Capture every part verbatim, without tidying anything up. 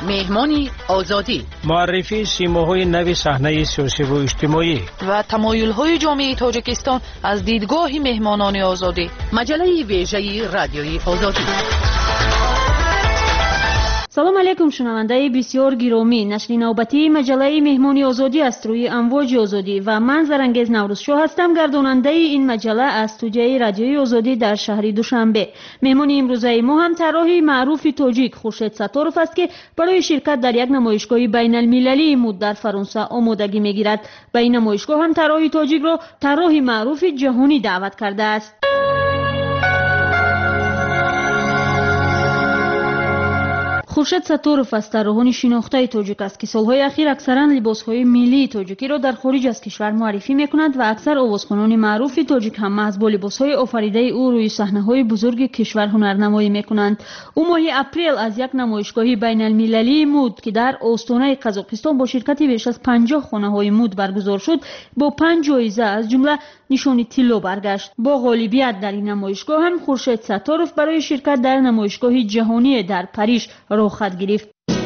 مهمانی آزادی، معرفی سیماهای نو صحنه سیاسی و اجتماعی و تمایل‌های جامعه تاجیکستان از دیدگاه مهمانان آزادی. مجله ویژه رادیوی آزادی. سلام علیکم شنونده بسیار گرامی. نشر نوبتی مجله مهمانی آزادی است روی امواج آزادی و من زرنگیز نوروزشو هستم، گرداننده این مجله از استودیوی رادیوی آزادی در شهر دوشنبه. مهمان امروزه ما هم طراح معروف تاجیک خورشید ستاروف است که برای شرکت در یک نمایشگاه بین المللی مد در فرانسه آمادگی میگیرد. به این نمایشگاه هم طراح تاجیک را طراح معروف جهانی دعوت کرده است. خورشید ستاروف از طراحان شناخته تاجیک است که سالهای اخیر اکثرا لباسهای ملی تاجیکی را در خارج از کشور معرفی میکند و اکثر آوازخوانان معروف تاجیک هم از با لباسهای آفریده او روی صحنه‌های بزرگ کشور هنرنمایی میکنند. او ماه اپریل از یک نمایشگاه بین المللی مد که در آستانه قزاقستان با شرکت بیش از پنجاه خانه‌های مد برگزار شد با پنج جایزه از جمله نشان طلا برگشت. با غالبیت در این نمایشگاه هم خورشید ستاروف برای شرکت در نمایشگاه جهانی در پاریس خط گرفت.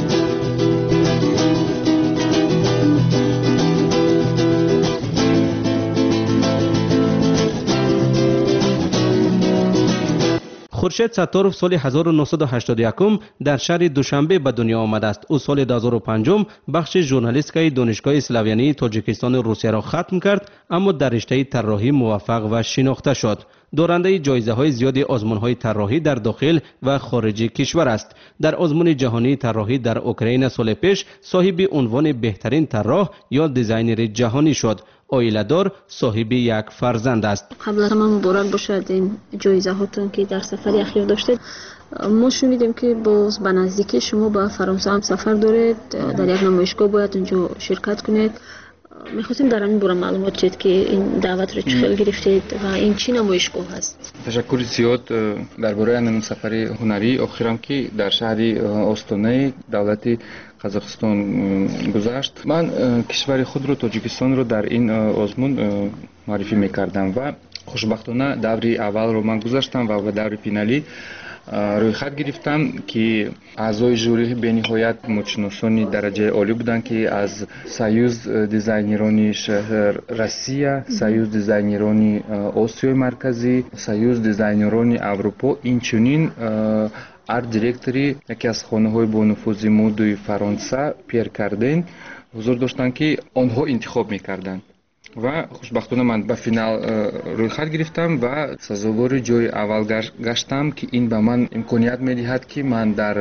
خورشید ستاروف سال هزار و نهصد و هشتاد و یک در شهر دوشنبه به دنیا آمده است. او سال دو هزار و پنج بخش ژورنالیستیک دانشگاه اسلاویانی تاجیکستان روسیه را ختم کرد، اما در رشته طراحی موفق و شناخته شد. دارنده جایزه های زیاد آزمون های طراحی در داخل و خارج کشور است. در آزمون جهانی طراحی در اوکراین سال پیش صاحب عنوان بهترین طراح یا دیزاینر جهانی شد. عائله‌دار، صاحب یک فرزند است. قبل از همه مبارک باشد این جایزه هاتون که در سفر اخیر داشتید. ما شنیدیم که باز به نزدیکی شما به فرانسه هم سفر دارید، در یک نمایشگاه باید اونجا شرکت کنید. می‌خواستیم در این باره معلومات چید که این دعوت رو چخیل گرفتید و این چی نمایشگاه هست؟ تشکر زیاد درباره این سفر هنری آخرام که در شهر آستانه دولت قزاقستان گذشت. من کشور خود رو تاجیکستان رو در این آزمون معرفی می‌کردم و خوشبختانه دور اول رو من گذاشتم و به دور فینالی روی خط گرفتم که اعضای ژوری به نهایت متشناسانی درجه عالی بودند که از سایوز دیزاینرانی شهر روسیه، سایوز دیزاینرانی آسیای مرکزی، سایوز دیزاینرانی اروپا، اینچنین آرت دیرکتوری یکی از خانه‌های با نفوذ مدی فرانسه پیر کردن حضور داشتند که آنها انتخاب می‌کردند و خوشبختانه من به فینال روی خط گرفتم و سزاوار جای اول گشتم که این به من امکانیت می‌دهد که من در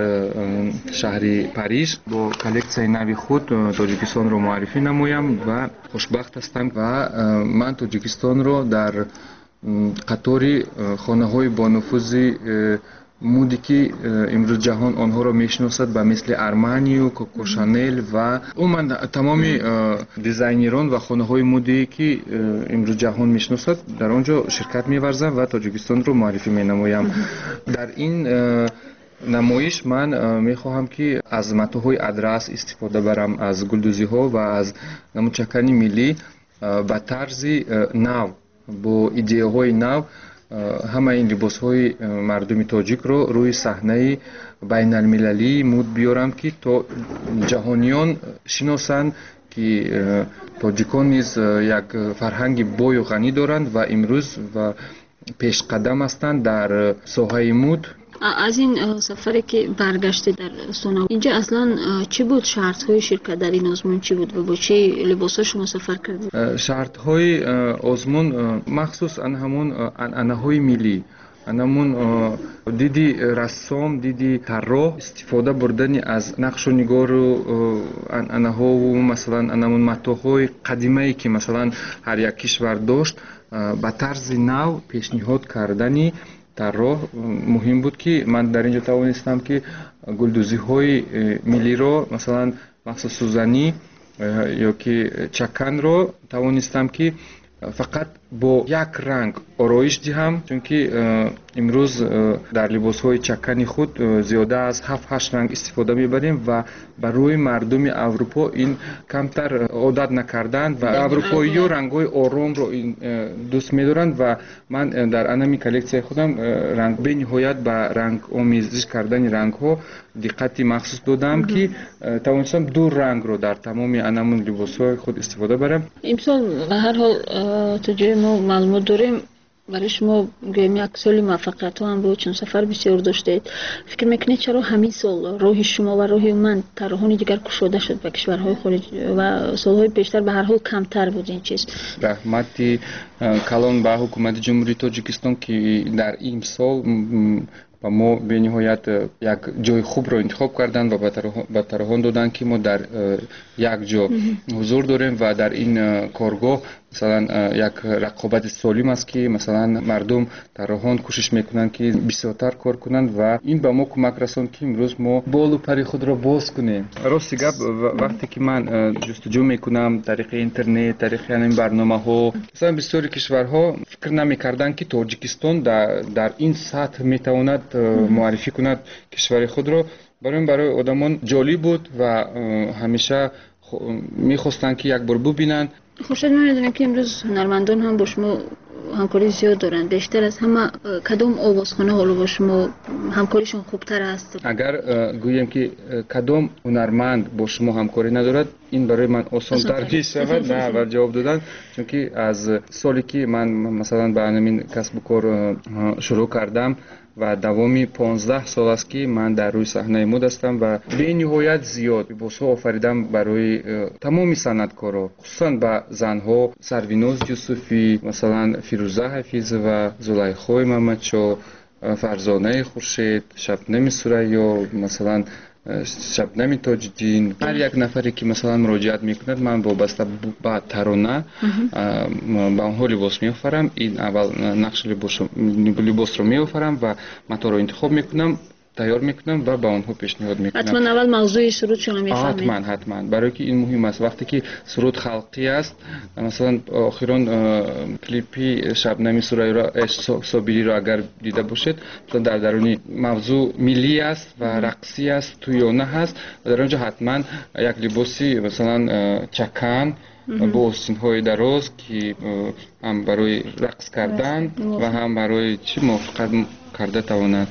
شهر پاریس با کلکسیون نوی خود تاجیکستان رو معرفی نمایم و خوشبخت هستم و من تاجیکستان رو در قطار خانه‌های با نفوذ مودی که امروز جهان آنها را میشناسد به مثل ارمانی و کوکو شانل و عموما تمام دیزاینران و خانه های مودی که امروز جهان میشناسد در آنجا شرکت می‌ورزم و تاجیکستان رو معرفی مینمایم. در این نمایش من میخواهم که از متاح‌های ادرس استفاده برم، از گلدوزی ها و از نمودچکانی ملی به طرز نو با ایده های نو همه این لباس های مردمی تاجیک رو روی صحنه بین المللی مد بیارم که تا جهانیان شناسند که تاجیکان نیز یک فرهنگ بای و غنی دارند و امروز و پیش قدم هستند در ساحه مد. از این سفری که برگشته در آستانه اینجا اصلا چی بود؟ شرط های شرکت در این آزمون چی بود و با چه لباس ها شما سفر کردید؟ شرط های آزمون مخصوص ان همون انانه های ملی، انمون دیدی رسام، دیدی طراح استفاده بردن از نقش و نگار و انانه ها و مثلا انمون متاح‌های قدیمی که مثلا هر یک کشور داشت به طرز نو پیشنهاد کردنی طراح مهم بود که من در اینجا توانستم که گلدوزی های ملی رو مثلا مخصوص سوزنی یا که چکن رو توانستم که فقط бо як ранг ороиш диҳам, чунки имрӯз дар либосҳои чаккани худ зиёда аз ҳафт ҳашт ранг истифода мебарем ва барои мардуми Аврупо ин камтар одат накарданд ва аврупоиё рангҳои оромро дӯст медоранд ва ман дар анами коллексияи худам ранг бениҳоят ба рангомезиш кардани рангҳо диққати махсус додам ки тавонистам ду рангро дар тамоми анамун либосҳои худ истифода барам. имсол ба ҳар ҳол то ҷои мо маълумот дорем برای شما گویم یک سال موفقیت هم بود، چون سفر بسیار داشتید. فکر میکنید چرا همین سال راه شما و راه من طرحان دیگر گشوده شد به کشورهای خارج و سالهای پیشتر به هر حال کمتر بود این چیز؟ رحمتی کلان به حکومت جمهوری تاجیکستان که در این سال و ما به نهایت یک جای خوب رو انتخاب کردن و به طرحان دادن که ما در یک جا حضور داریم و در این کارگاه مثلا یک رقابت سالم است که مثلا مردم طرحان کوشش میکنن که بسیارتر کار کنند و این به ما کمک رساند که امروز ما بال و پر خود را باز کنیم. راستی گپ وقتی که من جستجو میکنم طریق اینترنت، طریق این برنامه‌ها، مثلا بسیاری کشورها فکر نمیکردند که تاجیکستان در, در این سطح میتواند معرفی کند کشور خود را. برای برای آدمان جالب بود و همیشه میخواستند که یک بار ببینند. خورشید من میدونم که امروز هنرمندان هم با شما همکاری زیاد دارن، بیشتر از همه کدام آوازخانه حالا با شما همکاریشون خوبتر است؟ اگر گویم که کدام هنرمند با شما همکاری ندارد این برای من آسان تر میشود نه و جواب دادن، چون که از سالی که من مثلا به همین کسب و کار شروع کردم و دوامی پانزده سال است که من در روی صحنه مد هستم و به نهایت زیاد لباس‌ها آفریدم برای تمام صنعتکارا، خصوصا به زنها سرویناز یوسفی، مثلا فیروزه حفیظ و زلیخا محمدشاه، فرزانه خورشید، شبنم سریا، مثلا شبنم تاج‌الدین. هر یک نفری که مثلا مراجعت میکند من وابسته به ترانه به آنها لباس میآفرم. این اول نقش لباس رو میآفرم و متا رو انتخاب میکنم، تیار میکنم و به آنها پیشنهاد میکنم. حتما اول موضوع سرود شما میفهمید؟ حتما حتما برای که این مهم است. وقتی که سرود خلقی است، مثلا آخران کلیپی شبنم سرایی را صابری را اگر دیده باشید، مثلا در درونی موضوع ملی است و رقصی است، تویانه هست و در آنجا حتما یک لباسی مثلا چکن با آستین‌های دراز که هم برای رقص کردن و هم برای چی موافقت کرده تواند.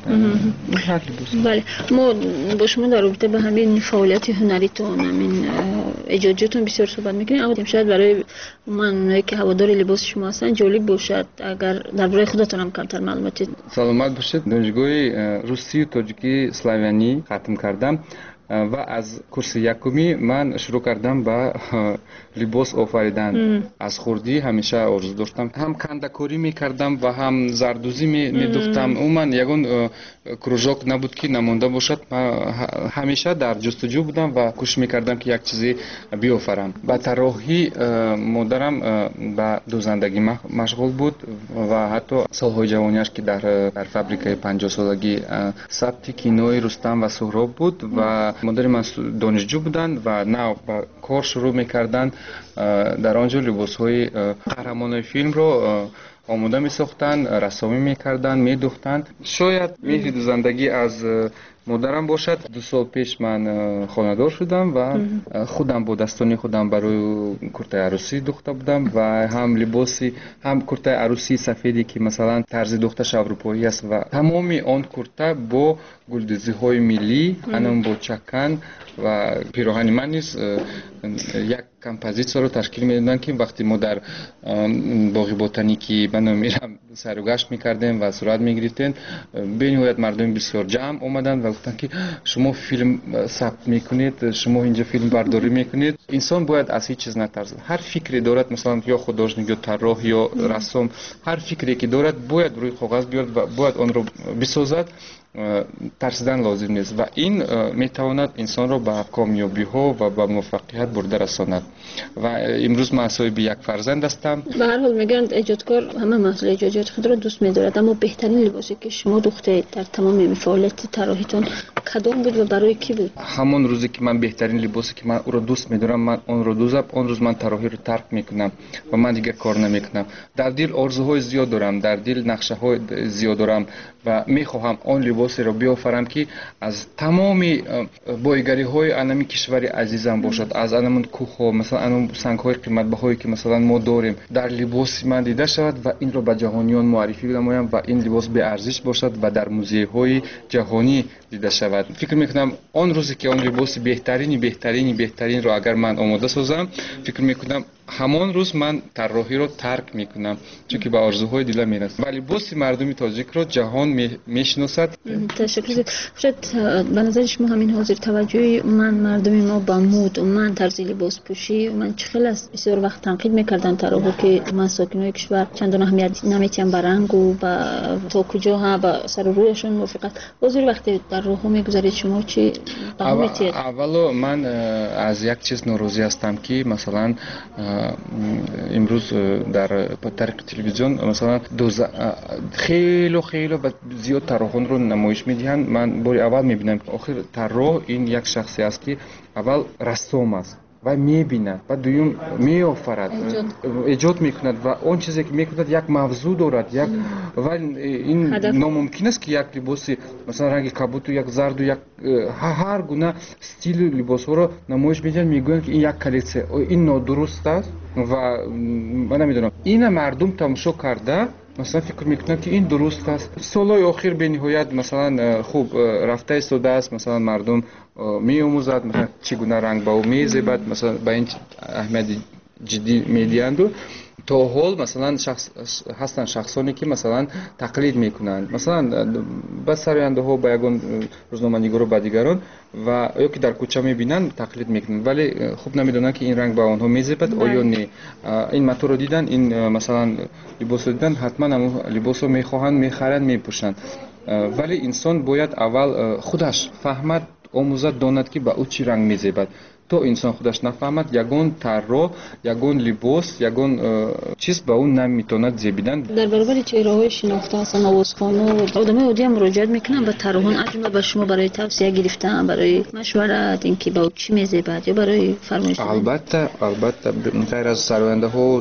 بله، ما با شما در رابطه به همین فعالیت هنریتون، همین ایجاداتون بسیار صحبت میکنیم. اما شاید برای من که هوادار لباس شما هستن جالب باشد اگر درباره خودتون هم کمتر معلوماتی. سلامت باشید. دانشگاه روسی و تاجیکی اسلاویانی ختم کردم و از کورس یکمی من شروع کردم به لباس آفریدن. از خردی همیشه آرزو داشتم، هم کندکاری میکردم و هم زردوزی میدوختم. عموما یگان کروژاک نبود که نمانده باشد. همیشه در جستجو بودم و کوشش میکردم که یک چیزی بیافرم. با طراحی مادرم به دوزندگی مشغول بود و حتی سالهای جوانیش که در در فابریکه پنجاه سالگی ثبت کینوی رستم و سهراب بود و مادر من دانشجو بودند و نه با کار شروع میکردند. در آنجا لباس‌های قهرمانای فیلم رو آماده می‌ساختند، رسامی می‌کردند، می‌دوختند. شاید مهر دوزندگی از مادرم باشد. دو سال پیش من خانه‌دار شدم و خودم با دستانی خودم برای کرته عروسی دوخته بودم و هم لباسی هم کرته عروسی سفیدی که مثلا طرز دوختش اروپایی است و تمام آن کرته با گلدوزی‌های ملی، انم با چکن و پیراهن من نیز یک کمپوزیسیون رو تشکیل میدادن که وقتی ما در باغ بوتانیکی من میرم سر و گشت میکردیم و صورت میگرفتیم، به نهایت مردم بسیار جمع اومدن و گفتن که شما فیلم ثبت میکنید، شما اینجا فیلم برداری میکنید. انسان باید از هیچ چیز نترسد. هر فکری دارد، مثلا یا خودروشنگ یا طراح یا رسام، هر فکری که دارد باید روی کاغذ بیارد و باید آن رو بسازد ترسیدن لازم نیست و این میتواند انسان را به کامیابی ها و به موفقیت برده رساند. و امروز من صاحب یک فرزند هستم. به هر حال میگن ایجادکار همه محصول ایجادات خود را دوست می‌دارد، اما بهترین لباسی که شما دوخته در تمام فعالیت طراحیتون کدام بود و برای کی بود؟ همون روزی که من بهترین لباسی که من او را دوست می‌دارم من اون رو دوزم، اون روز من طراحی رو ترک میکنم و من دیگه کار نمیکنم. در دل آرزوهای زیاد دارم، در دل نقشه‌های زیاد دارم و میخواهم اون لباسی رو بیافرم که از تمام بایگری‌های انمی کشور عزیزم باشد، از انمون کوه‌ها مثلا انم سنگ‌های قیمت‌بهایی که مثلا ما داریم در لباس من دیده شود و این رو به جهانیان معرفی نمایم و این لباس به ارزش باشد و در موزه‌های جهانی دیده شود. فکر میکنم اون روزی که اون لباس بهترینی بهترینی بهترین رو اگر من آماده سازم، فکر میکنم همان روز من طراحی رو ترک میکنم، چون که به آرزوهای دلم میرسه و لباس مردم تاجیک رو جهان میشناسد. تشکر. شاید به نظر شما همین حاضر توجهی من مردم ما با مود و من طرز لباس پوشی من چخیل است بسیار وقت تنقید میکردن طراحا که من ساکنای کشور چندان اهمیت نمیتیم به رنگ و با تا کجا ها با سر و رویشون موافقت. حاضر وقتی در راه میگذارید شما چی میتید؟ اولو من از یک چیز ناراضی هستم که مثلا امروز در طریق تلویزیون مثلا خیلی خیلی زیاد طراحان رو نمایش میدهند. من باری اول میبینم که آخر طراح این یک شخصی است که اول رسام است و میبیند و دوم میآفرد، ایجاد میکند و اون چیزی که میکند یک موضوع دارد یک و این ناممکن است که یک لباس مثلا رنگ کبوت و یک زرد و یک هر گونه استیل لباس ها رو نمایش میدن، میگویند که این یک کلیسه، این نادرست است و من نمیدونم این مردم تماشا کرده مثلا فکر میکنم که این درست است. سالهای آخر به نهایت مثلا خوب رفته ایستاده است، مثلا مردم میآموزد مثلا چگونه رنگ با او میزیبد، مثلا به این اهمیت جدی میدهند. تا حال مثلا شخص هستن شخصانی که مثلا تقلید میکنند، مثلا به سراینده ها با یگان روزنامه‌نگار و با دیگران و یا که در کوچه میبینن تقلید میکنند، ولی خوب نمیدونن که این رنگ با آنها میزیبد آیا نه. این متو رو دیدن، این مثلا لباس رو دیدن، حتما هم لباس رو میخواهند میخرند میپوشند، ولی انسان باید اول خودش فهمد آموزد داند که با او چی رنگ میزیبد. تو انسان خودش نفهمد یگان طراح یگان لباس یگان چیز با اون نمیتوند زیبیدن. در برابر چهره‌های شناخته هستن نوازخوانا و آدمای عادی هم مراجعت میکنن به طراحان، از جمله به شما برای توصیه گرفتن، برای مشورت اینکه با چی میزیبد یا برای فرمایش دادن؟ البته البته غیر از سراینده ها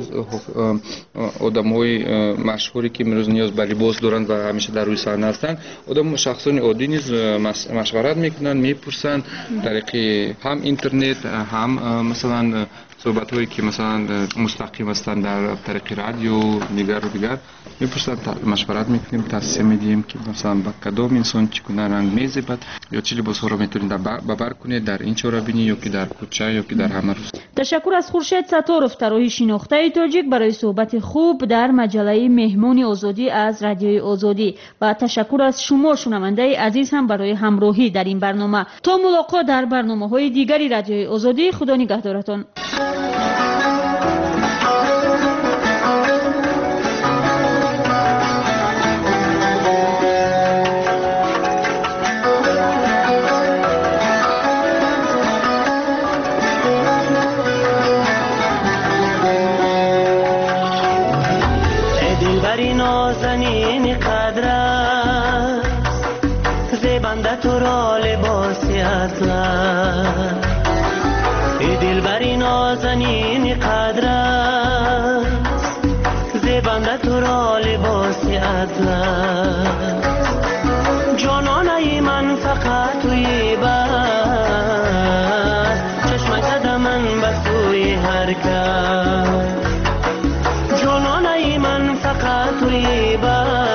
آدمای مشهوری که امروز نیاز به لباس دارند و همیشه در روی صحنه هستند، آدم شخصان عادی نیز مشورت میکنن، میپرسن طریق هم اینترنت هم مثلا صحبت هایی که مثلا مستقیم هستند در طریق رادیو دیگر و دیگر میپرسن، مشورت میکنیم، توصیه میدیم که مثلا با کدام انسان چگونه رنگ میزیبد یا چه لباس ها رو میتونید ببر کنید در این چهاربینی یا که در کوچه یا که در همه روز. تشکر از خورشید ستارов طراح شناخته تاجیک برای صحبت خوب در مجله مهمون آزادی از رادیوی آزادی و تشکر از شما شنونده عزیز هم برای همراهی در این برنامه. تا ملاقات در برنامه‌های دیگری رادیوی آزادی، خدا نگهدارتان. تو را لباسی اطلس ای دلبری نازنین قدر است، زیبنده تو را لباسی اطلس، جانانه من فقط توی بس، چشم کده من به سوی هر کس، جانانه من فقط توی بس،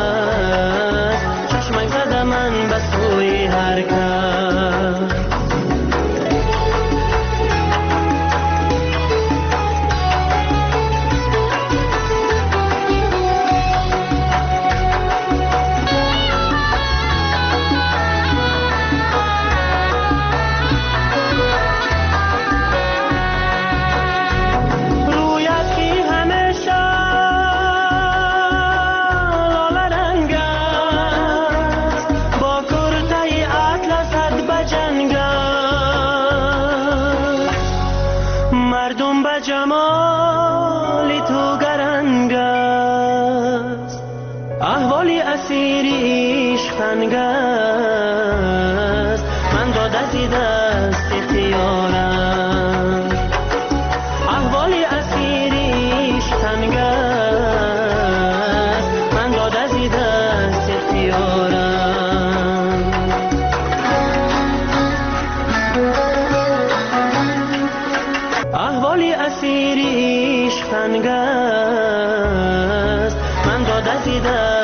چشم کده من به سوی هر کس. تنگ است من داد از دست اختیارم احوال اسیریش تنگ است من داد از دست اختیارم احوال اسیریش تنگ است من داد از دست